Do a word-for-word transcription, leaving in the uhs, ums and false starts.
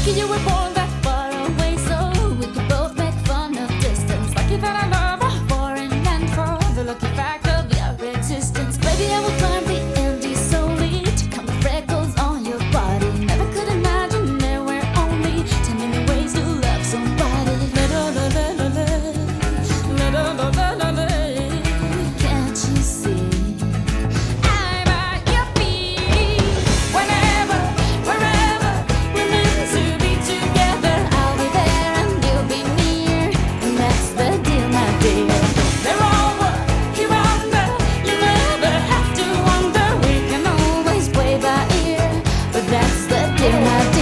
Lucky you were born that far away, so we could both make fun of distance. Lucky that I love a foreign land for the lucky fact of your existence. Baby, I will climb the Andes solely to count the freckles on your body. Never could imagine there were only ten million ways to love somebody. La la la la la la la la la la la. Can't you see? I'm at your feet. Whenever, wherever we're meant to be together, I'll be there and you'll be near, and that's the deal, my dear. They're all what you're under. You never have to wonder. We can always play by ear, but that's the deal, my dear.